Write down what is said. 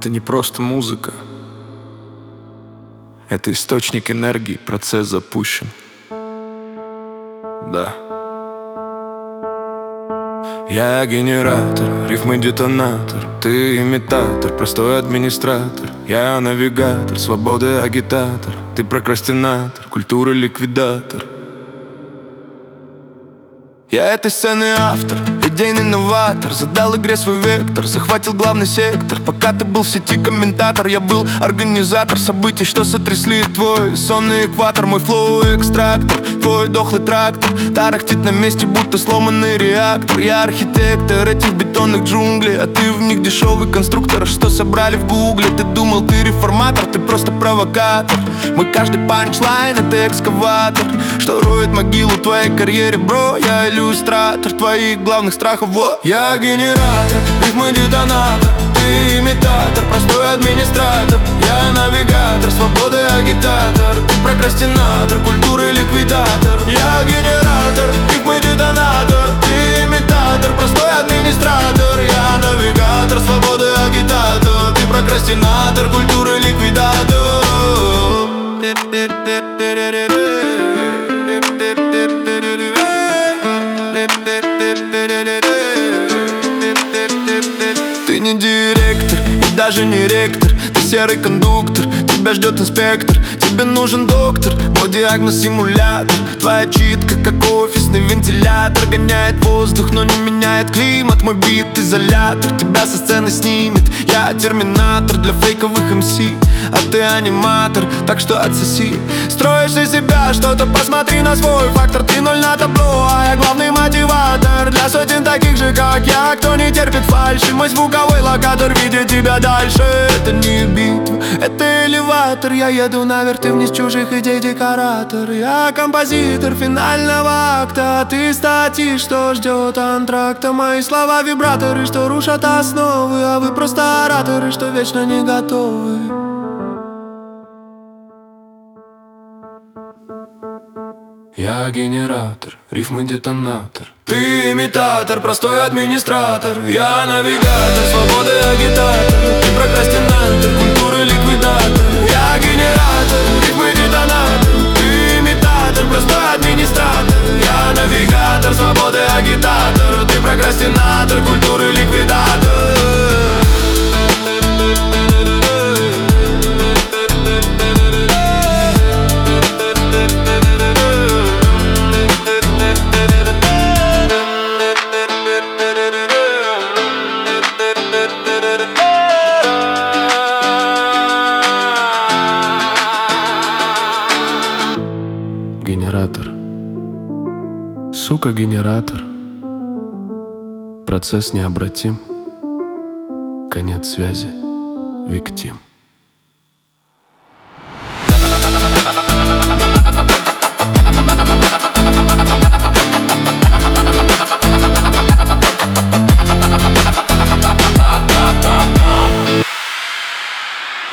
Это не просто музыка. Это источник энергии, процесс запущен. Да. Я генератор, рифмы детонатор. Ты имитатор, простой администратор. Я навигатор, свободы агитатор. Ты прокрастинатор, культуры ликвидатор. Я этой сцены автор, идейный новатор. Задал игре свой вектор, захватил главный сектор. Пока ты был в сети комментатор, я был организатор событий, что сотрясли твой сонный экватор. Мой флоу экстрактор, твой дохлый трактор тарахтит на месте, будто сломанный реактор. Я архитектор этих бетонных джунглей, а ты в них дешевый конструктор, что собрали в гугле. Ты думал, ты реформатор, ты просто провокатор. Мой каждый панчлайн — это экскаватор, что роет могилу твоей карьере, бро. Я иллюстратор твоих главных страхов, вот. Я генератор, рифмы детонатор. Ты имитатор, простой администратор. Я навигатор, свободы агитатор. Ты прокрастинатор, культуры ликвидатор. Я генератор, рифмы детонатор. Ты имитатор, простой администратор. Я навигатор, свободы агитатор. Ты прокрастинатор, культуры ликвидатор. Ты не директор и даже не ректор. Ты серый кондуктор, тебя ждет инспектор. Тебе нужен доктор, мой диагноз симулятор. Твоя читка, как офисный вентилятор. Гоняет воздух, но не меняет климат. Мой бит изолятор, тебя со сцены снимет. Я терминатор для фейковых МС, а ты аниматор, так что отсоси. Строишь из себя что-то, посмотри на свой фактор. Ты ноль на табло, а я главный мотиватор для сотен таких же, как я, кто не терпит фальши. Мой звуковой локатор видит тебя дальше. Это не битва, это элеватор. Я еду наверх, ты вниз, чужих идей декоратор. Я композитор финального акта, а ты статьи, что ждет антракта. Мои слова вибраторы, что рушат основы, а вы просто ораторы, что вечно не готовы. Я генератор, рифмы детонатор. Ты имитатор, простой администратор. Я навигатор, свободы агитатор. Ты прокрастинатор, культуры ликвидатор. Я генератор, рифмы детонатор. Ты имитатор, простой администратор. Я навигатор, свободы агитатор. Ты прокрастинатор, культуры ликвидатор. Генератор. Сука, генератор. Процесс необратим. Конец связи. Виктим.